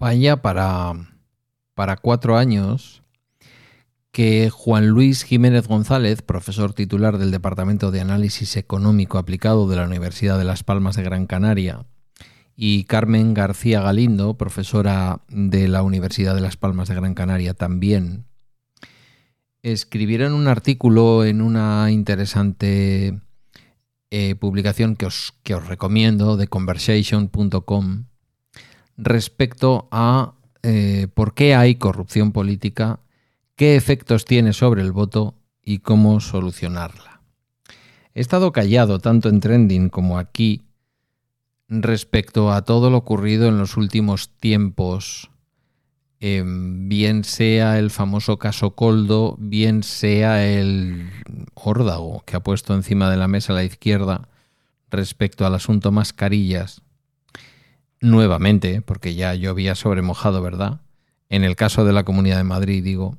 Vaya para 4 años que Juan Luis Jiménez González, profesor titular del Departamento de Análisis Económico Aplicado de la Universidad de Las Palmas de Gran Canaria, y Carmen García Galindo, profesora de la Universidad de Las Palmas de Gran Canaria también, escribieron un artículo en una interesante publicación que os recomiendo, de conversation.com, respecto a por qué hay corrupción política, qué efectos tiene sobre el voto y cómo solucionarla. He estado callado tanto en Trending como aquí respecto a todo lo ocurrido en los últimos tiempos, bien sea el famoso caso Koldo, bien sea el órdago que ha puesto encima de la mesa la izquierda respecto al asunto mascarillas, nuevamente, porque ya llovía sobre mojado, ¿verdad? En el caso de la Comunidad de Madrid, digo,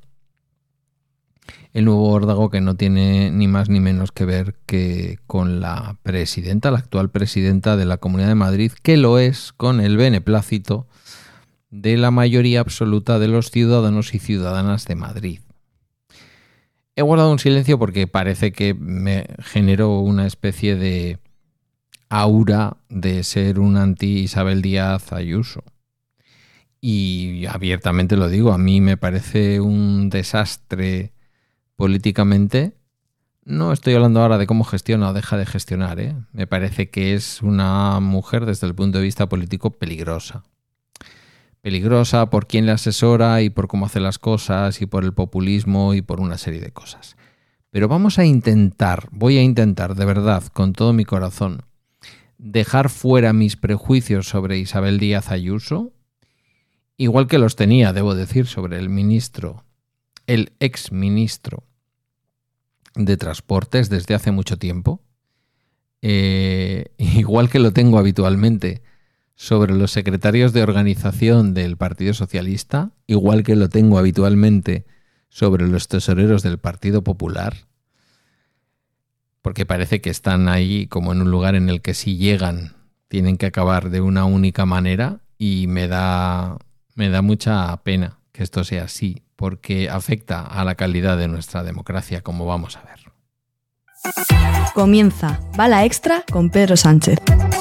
el nuevo órdago que no tiene ni más ni menos que ver que con la presidenta, la actual presidenta de la Comunidad de Madrid, que lo es con el beneplácito de la mayoría absoluta de los ciudadanos y ciudadanas de Madrid. He guardado un silencio porque parece que me generó una especie de aura de ser un anti-Isabel Díaz Ayuso. Y abiertamente lo digo, a mí me parece un desastre políticamente. No estoy hablando ahora de cómo gestiona o deja de gestionar, ¿eh? Me parece que es una mujer desde el punto de vista político peligrosa. Peligrosa por quién le asesora y por cómo hace las cosas y por el populismo y por una serie de cosas. Pero voy a intentar de verdad, con todo mi corazón, dejar fuera mis prejuicios sobre Isabel Díaz Ayuso, igual que los tenía, debo decir, sobre el exministro de Transportes desde hace mucho tiempo, igual que lo tengo habitualmente sobre los secretarios de organización del Partido Socialista, igual que lo tengo habitualmente sobre los tesoreros del Partido Popular, porque parece que están ahí como en un lugar en el que si llegan tienen que acabar de una única manera, y me da mucha pena que esto sea así, porque afecta a la calidad de nuestra democracia, como vamos a ver. Comienza Bala Extra con Pedro Sánchez.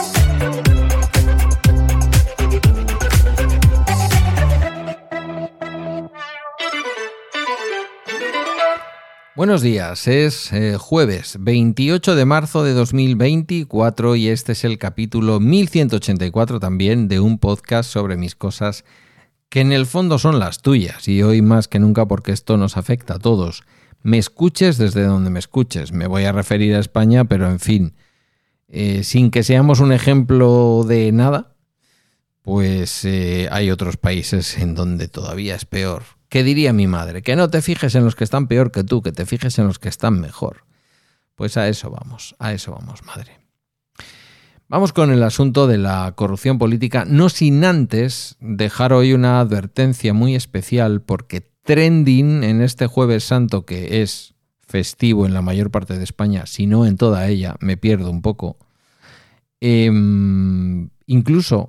Buenos días, es jueves 28 de marzo de 2024 y este es el capítulo 1184 también de un podcast sobre mis cosas que en el fondo son las tuyas, y hoy más que nunca porque esto nos afecta a todos. Me escuches desde donde me escuches, me voy a referir a España, pero en fin, sin que seamos un ejemplo de nada, pues hay otros países en donde todavía es peor. ¿Qué diría mi madre? Que no te fijes en los que están peor que tú, que te fijes en los que están mejor. Pues a eso vamos, madre. Vamos con el asunto de la corrupción política, no sin antes dejar hoy una advertencia muy especial, porque Trending en este Jueves Santo, que es festivo en la mayor parte de España, si no en toda ella, me pierdo un poco, incluso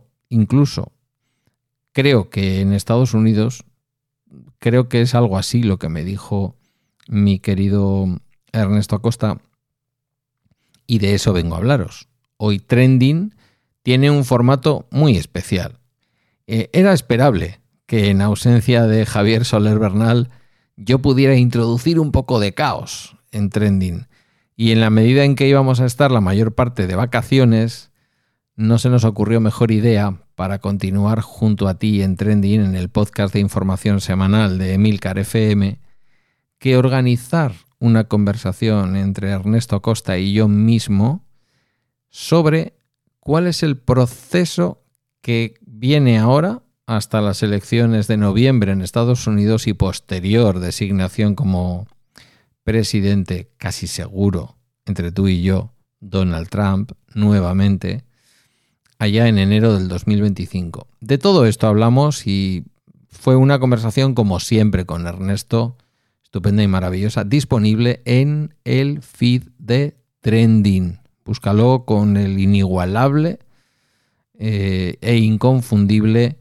creo que en Estados Unidos, creo que es algo así lo que me dijo mi querido Ernesto Acosta, y de eso vengo a hablaros. Hoy Trending tiene un formato muy especial. Era esperable que en ausencia de Javier Soler Bernal yo pudiera introducir un poco de caos en Trending, y en la medida en que íbamos a estar la mayor parte de vacaciones, no se nos ocurrió mejor idea para continuar junto a ti en Trending, en el podcast de información semanal de Emilcar FM, que organizar una conversación entre Ernesto Acosta y yo mismo sobre cuál es el proceso que viene ahora hasta las elecciones de noviembre en Estados Unidos y posterior designación como presidente, casi seguro, entre tú y yo, Donald Trump, nuevamente, allá en enero del 2025. De todo esto hablamos y fue una conversación, como siempre, con Ernesto, estupenda y maravillosa, disponible en el feed de Trending. Búscalo con el inigualable e inconfundible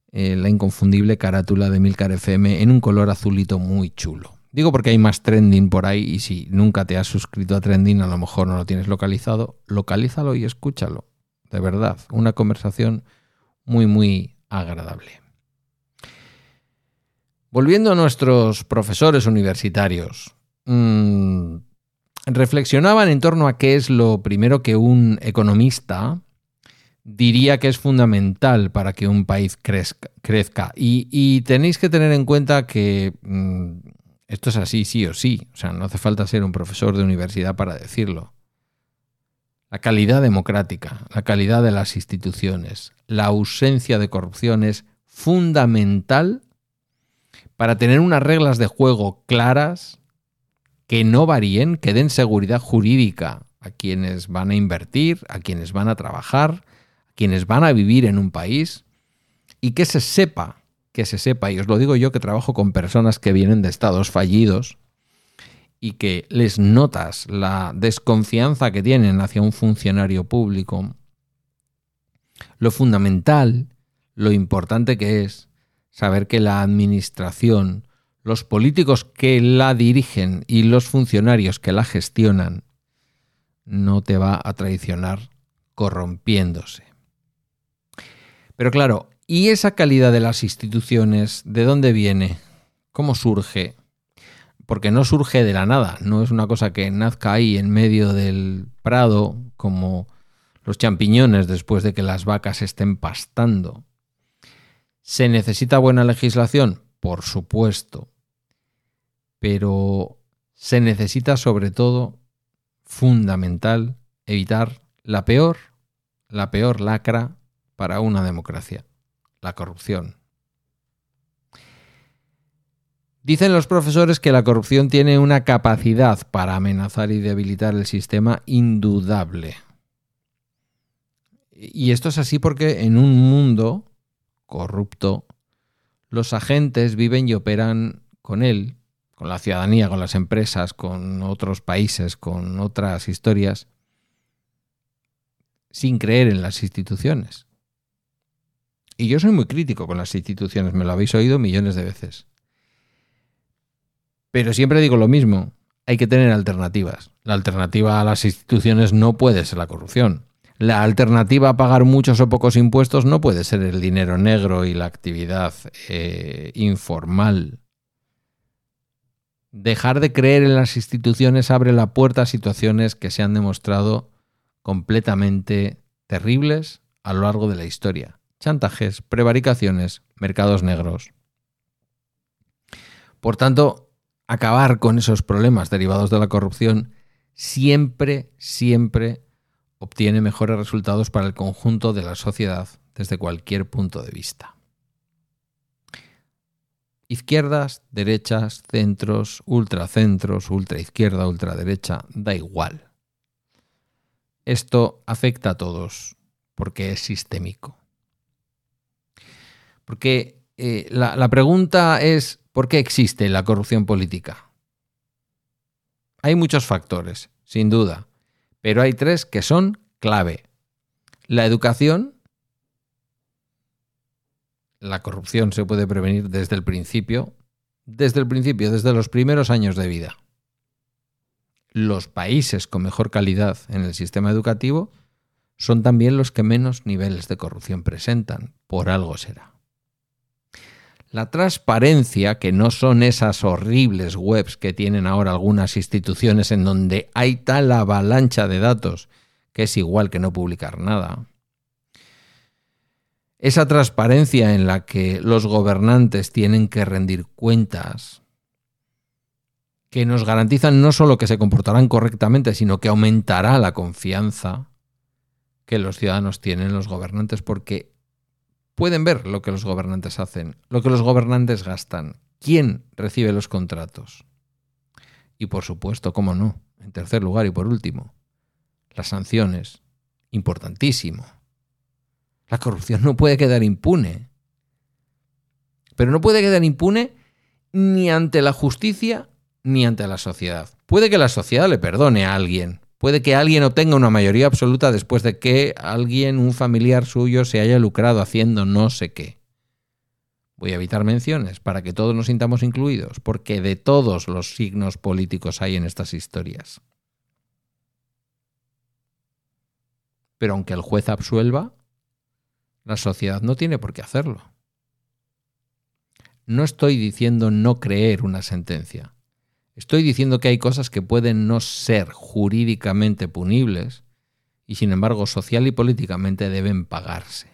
la inconfundible carátula de Milcar FM en un color azulito muy chulo. Digo porque hay más trending por ahí y si nunca te has suscrito a trending, a lo mejor no lo tienes localizado, localízalo y escúchalo. De verdad, una conversación muy, muy agradable. Volviendo a nuestros profesores universitarios, reflexionaban en torno a qué es lo primero que un economista diría que es fundamental para que un país crezca. Y tenéis que tener en cuenta que esto es así, sí o sí. O sea, no hace falta ser un profesor de universidad para decirlo. La calidad democrática, la calidad de las instituciones, la ausencia de corrupción es fundamental para tener unas reglas de juego claras que no varíen, que den seguridad jurídica a quienes van a invertir, a quienes van a trabajar, a quienes van a vivir en un país y que se sepa, y os lo digo yo que trabajo con personas que vienen de estados fallidos y que les notas la desconfianza que tienen hacia un funcionario público, lo fundamental, lo importante que es saber que la administración, los políticos que la dirigen y los funcionarios que la gestionan, no te va a traicionar corrompiéndose. Pero claro, ¿y esa calidad de las instituciones de dónde viene? ¿Cómo surge? Porque no surge de la nada, no es una cosa que nazca ahí en medio del prado como los champiñones después de que las vacas estén pastando. ¿Se necesita buena legislación? Por supuesto. Pero se necesita sobre todo, fundamental, evitar la peor lacra para una democracia, la corrupción. Dicen los profesores que la corrupción tiene una capacidad para amenazar y debilitar el sistema indudable. Y esto es así porque en un mundo corrupto, los agentes viven y operan con él, con la ciudadanía, con las empresas, con otros países, con otras historias, sin creer en las instituciones. Y yo soy muy crítico con las instituciones, me lo habéis oído millones de veces. Pero siempre digo lo mismo, hay que tener alternativas. La alternativa a las instituciones no puede ser la corrupción. La alternativa a pagar muchos o pocos impuestos no puede ser el dinero negro y la actividad informal. Dejar de creer en las instituciones abre la puerta a situaciones que se han demostrado completamente terribles a lo largo de la historia. Chantajes, prevaricaciones, mercados negros. Por tanto, acabar con esos problemas derivados de la corrupción siempre obtiene mejores resultados para el conjunto de la sociedad desde cualquier punto de vista. Izquierdas, derechas, centros, ultracentros, ultraizquierda, ultraderecha, da igual. Esto afecta a todos porque es sistémico. Porque la pregunta es ¿por qué existe la corrupción política? Hay muchos factores, sin duda. Pero hay tres que son clave. La educación. La corrupción se puede prevenir desde el principio, desde los primeros años de vida. Los países con mejor calidad en el sistema educativo son también los que menos niveles de corrupción presentan. Por algo será. La transparencia, que no son esas horribles webs que tienen ahora algunas instituciones en donde hay tal avalancha de datos que es igual que no publicar nada. Esa transparencia en la que los gobernantes tienen que rendir cuentas, que nos garantizan no solo que se comportarán correctamente, sino que aumentará la confianza que los ciudadanos tienen en los gobernantes porque pueden ver lo que los gobernantes hacen, lo que los gobernantes gastan, quién recibe los contratos. Y por supuesto, cómo no, en tercer lugar y por último, las sanciones. Importantísimo. La corrupción no puede quedar impune. Pero no puede quedar impune ni ante la justicia ni ante la sociedad. Puede que la sociedad le perdone a alguien. Puede que alguien obtenga una mayoría absoluta después de que alguien, un familiar suyo, se haya lucrado haciendo no sé qué. Voy a evitar menciones para que todos nos sintamos incluidos, porque de todos los signos políticos hay en estas historias. Pero aunque el juez absuelva, la sociedad no tiene por qué hacerlo. No estoy diciendo no creer una sentencia. Estoy diciendo que hay cosas que pueden no ser jurídicamente punibles y, sin embargo, social y políticamente deben pagarse.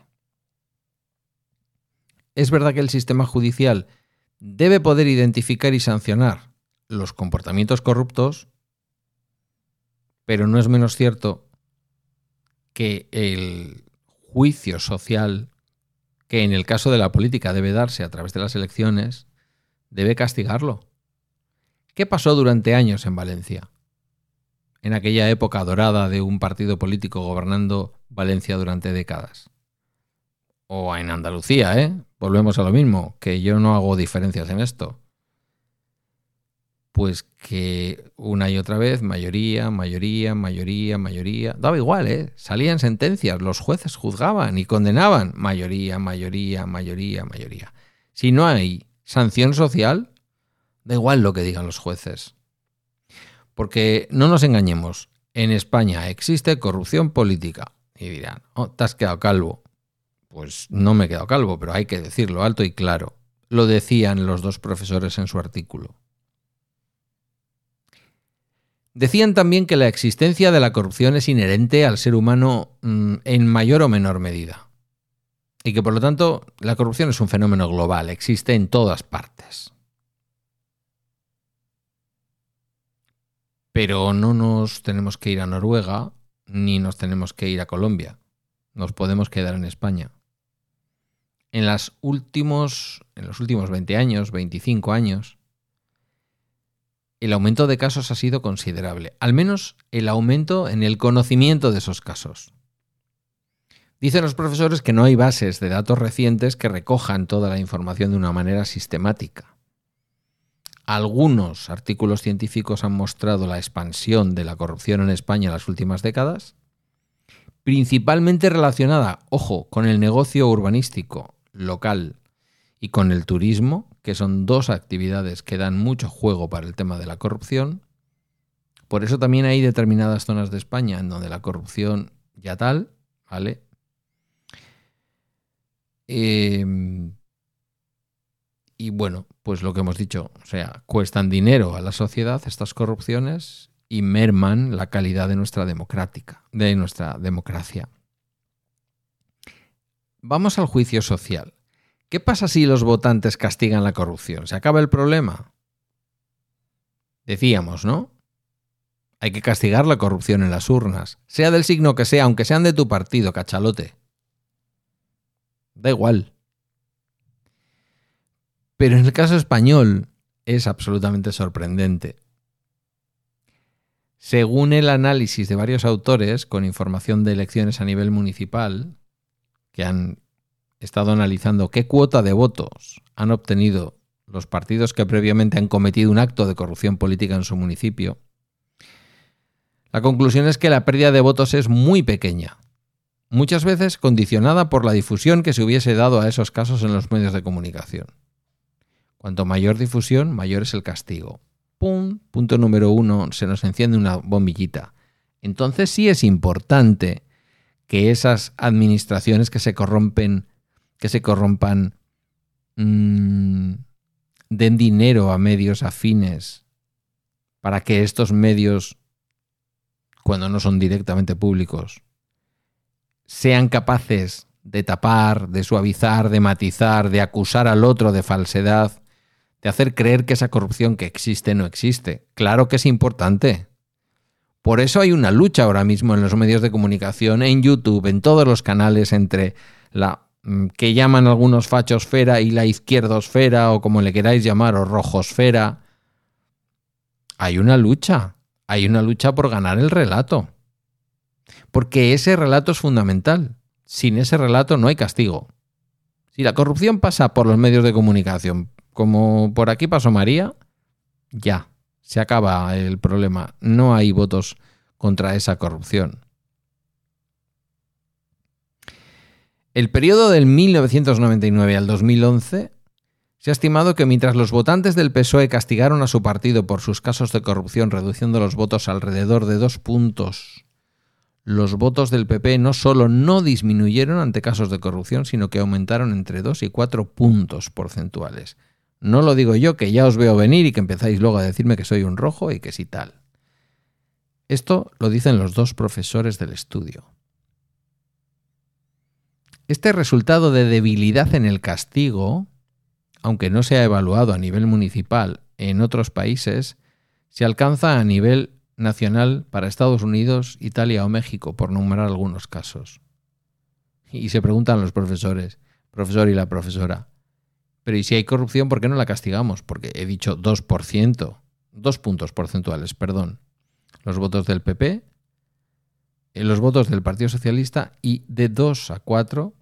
Es verdad que el sistema judicial debe poder identificar y sancionar los comportamientos corruptos, pero no es menos cierto que el juicio social, que en el caso de la política debe darse a través de las elecciones, debe castigarlo. ¿Qué pasó durante años en Valencia? En aquella época dorada de un partido político gobernando Valencia durante décadas. O en Andalucía, volvemos a lo mismo, que yo no hago diferencias en esto. Pues que una y otra vez, mayoría, daba igual, salían sentencias, los jueces juzgaban y condenaban, mayoría. Si no hay sanción social, da igual lo que digan los jueces. Porque no nos engañemos, en España existe corrupción política. Y dirán, te has quedado calvo. Pues no me he quedado calvo, pero hay que decirlo alto y claro. Lo decían los dos profesores en su artículo. Decían también que la existencia de la corrupción es inherente al ser humano en mayor o menor medida. Y que por lo tanto la corrupción es un fenómeno global, existe en todas partes. Pero no nos tenemos que ir a Noruega ni nos tenemos que ir a Colombia. Nos podemos quedar en España. En los últimos 20 años, 25 años, el aumento de casos ha sido considerable. Al menos el aumento en el conocimiento de esos casos. Dicen los profesores que no hay bases de datos recientes que recojan toda la información de una manera sistemática. Algunos artículos científicos han mostrado la expansión de la corrupción en España en las últimas décadas, principalmente relacionada, ojo, con el negocio urbanístico local y con el turismo, que son dos actividades que dan mucho juego para el tema de la corrupción. Por eso también hay determinadas zonas de España en donde la corrupción ya tal, ¿vale? Y bueno, pues lo que hemos dicho, o sea, cuestan dinero a la sociedad estas corrupciones y merman la calidad de nuestra democracia. Vamos al juicio social. ¿Qué pasa si los votantes castigan la corrupción? ¿Se acaba el problema? Decíamos, ¿no? Hay que castigar la corrupción en las urnas, sea del signo que sea, aunque sean de tu partido, cachalote. Da igual. Pero en el caso español es absolutamente sorprendente. Según el análisis de varios autores con información de elecciones a nivel municipal, que han estado analizando qué cuota de votos han obtenido los partidos que previamente han cometido un acto de corrupción política en su municipio, la conclusión es que la pérdida de votos es muy pequeña, muchas veces condicionada por la difusión que se hubiese dado a esos casos en los medios de comunicación. Cuanto mayor difusión, mayor es el castigo. ¡Pum! Punto número 1, se nos enciende una bombillita. Entonces sí es importante que esas administraciones que se corrompan, den dinero a medios afines para que estos medios, cuando no son directamente públicos, sean capaces de tapar, de suavizar, de matizar, de acusar al otro de falsedad, de hacer creer que esa corrupción que existe no existe. Claro que es importante. Por eso hay una lucha ahora mismo en los medios de comunicación, en YouTube, en todos los canales, entre la que llaman algunos fachosfera y la izquierdosfera, o como le queráis llamar, o rojosfera. Hay una lucha por ganar el relato. Porque ese relato es fundamental. Sin ese relato no hay castigo. Si la corrupción pasa por los medios de comunicación, como por aquí pasó María, ya, se acaba el problema. No hay votos contra esa corrupción. El periodo del 1999 al 2011 Se ha estimado que mientras los votantes del PSOE castigaron a su partido por sus casos de corrupción, reduciendo los votos alrededor de 2 puntos, los votos del PP no solo no disminuyeron ante casos de corrupción, sino que aumentaron entre 2 y 4 puntos porcentuales. No lo digo yo, que ya os veo venir y que empezáis luego a decirme que soy un rojo y que sí tal. Esto lo dicen los 2 profesores del estudio. Este resultado de debilidad en el castigo, aunque no se ha evaluado a nivel municipal en otros países, se alcanza a nivel nacional para Estados Unidos, Italia o México, por nombrar algunos casos. Y se preguntan los profesores, profesor y la profesora, pero ¿y si hay corrupción, por qué no la castigamos? Porque he dicho 2%, 2 puntos porcentuales, perdón. Los votos del PP, los votos del Partido Socialista y de 2 a 4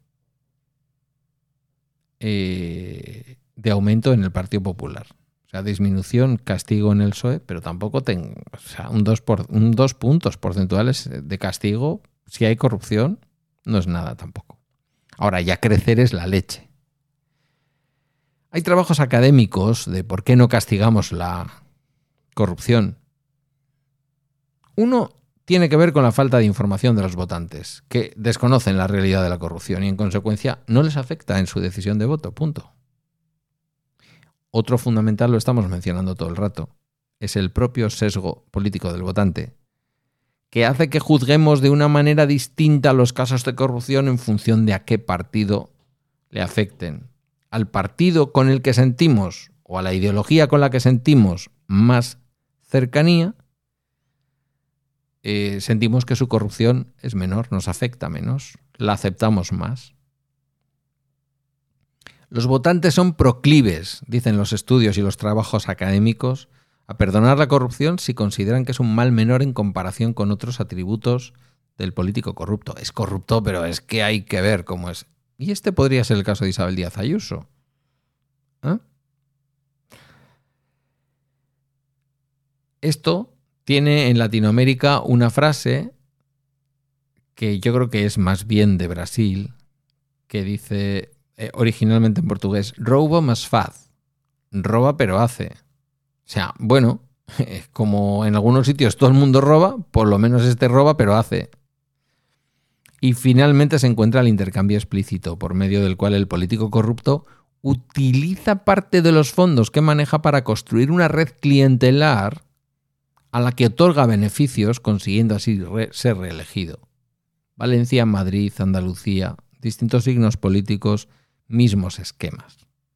de aumento en el Partido Popular. O sea, disminución, castigo en el PSOE, pero tampoco tengo, o sea, un 2 puntos porcentuales de castigo, si hay corrupción, no es nada tampoco. Ahora, ya crecer es la leche. Hay trabajos académicos de por qué no castigamos la corrupción. Uno tiene que ver con la falta de información de los votantes, que desconocen la realidad de la corrupción y en consecuencia no les afecta en su decisión de voto, punto. Otro fundamental, lo estamos mencionando todo el rato, es el propio sesgo político del votante, que hace que juzguemos de una manera distinta los casos de corrupción en función de a qué partido le afecten. Al partido con el que sentimos, o a la ideología con la que sentimos más cercanía, sentimos que su corrupción es menor, nos afecta menos, la aceptamos más. Los votantes son proclives, dicen los estudios y los trabajos académicos, a perdonar la corrupción si consideran que es un mal menor en comparación con otros atributos del político corrupto. Es corrupto, pero es que hay que ver cómo es. Y este podría ser el caso de Isabel Díaz Ayuso. Esto tiene en Latinoamérica una frase que yo creo que es más bien de Brasil, que dice originalmente en portugués, roubo mas faz, roba pero hace. O sea, bueno, como en algunos sitios todo el mundo roba, por lo menos este roba pero hace. Y finalmente se encuentra el intercambio explícito, por medio del cual el político corrupto utiliza parte de los fondos que maneja para construir una red clientelar a la que otorga beneficios, consiguiendo así ser reelegido. Valencia, Madrid, Andalucía, distintos signos políticos, mismos esquemas.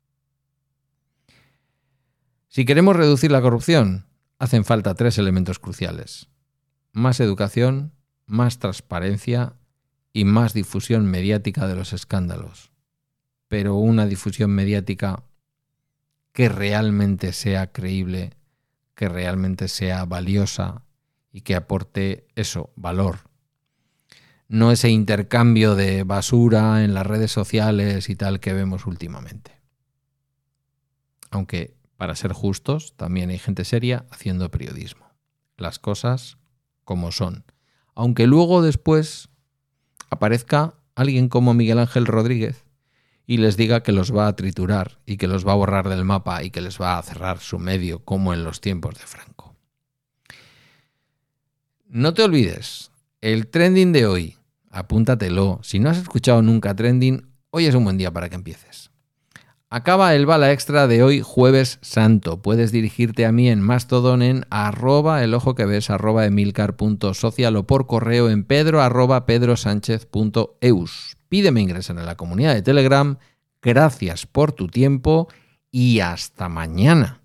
Si queremos reducir la corrupción, hacen falta 3 elementos cruciales: más educación, más transparencia y más difusión mediática de los escándalos. Pero una difusión mediática que realmente sea creíble, que realmente sea valiosa y que aporte eso, valor. No ese intercambio de basura en las redes sociales y tal que vemos últimamente. Aunque, para ser justos, también hay gente seria haciendo periodismo. Las cosas como son. Aunque luego después aparezca alguien como Miguel Ángel Rodríguez y les diga que los va a triturar y que los va a borrar del mapa y que les va a cerrar su medio, como en los tiempos de Franco. No te olvides, el trending de hoy, apúntatelo. Si no has escuchado nunca trending, hoy es un buen día para que empieces. Acaba el Bala Extra de hoy, Jueves Santo. Puedes dirigirte a mí en Mastodon en @elojoqueves, @emilcar.social o por correo en pedro@pedrosanchez.eus. Pídeme ingresar en la comunidad de Telegram. Gracias por tu tiempo y hasta mañana.